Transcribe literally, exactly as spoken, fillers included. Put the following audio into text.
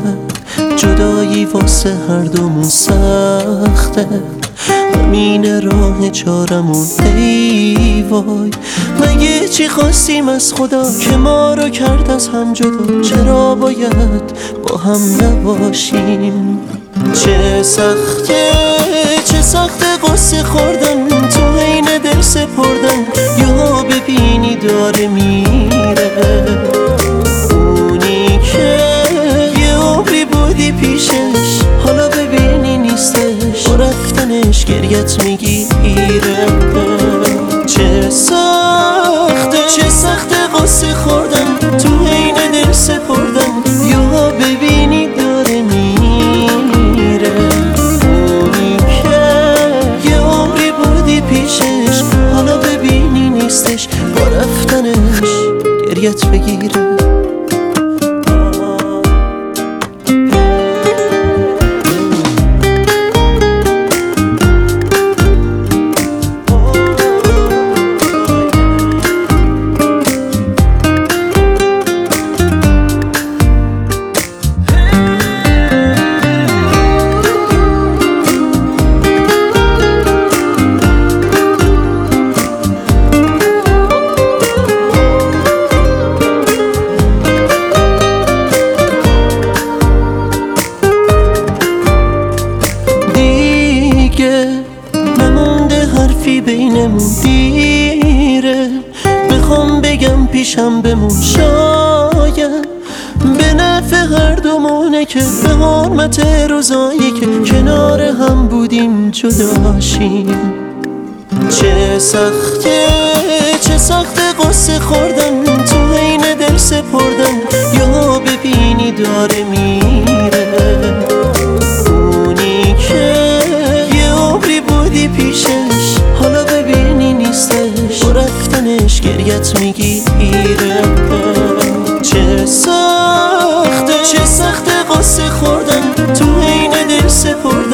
جدایی واسه هر دومون سخته، همین راه چارمون ای وای. مگه چی خواستیم از خدا که ما رو کرد از هم جدا؟ چرا باید با هم نباشیم؟ چه سخته چه سخته قصه خوردن تو عین دل سپردن، یا ببینی داره میره اونی که یه عمری بودی پیشش، حالا ببینی نیستش با رفتنش گریت میگیره. چه سخته چه سخته قصه خوردن تو عین دل سپردن، یا ببینی داره میره اونی که یه عمری بودی پیشش، حالا ببینی نیستش با رفتنش گریت بگیره. نمونده حرفی بینمون دیره، بخوام بگم پیشم بمون شاید به نفع هر دومونه، که به حرمت روزایی که کنار هم بودیم جداشیم. چه سخته چه سخته قصه خوردن تو عین دل سپردن، یا ببینی داره میره اونی که بودی پیشش، حالا ببینی نیستش با رفتنش گریت میگیره. چه سخته چه سخته قصه خوردن تو عین دل سپردن،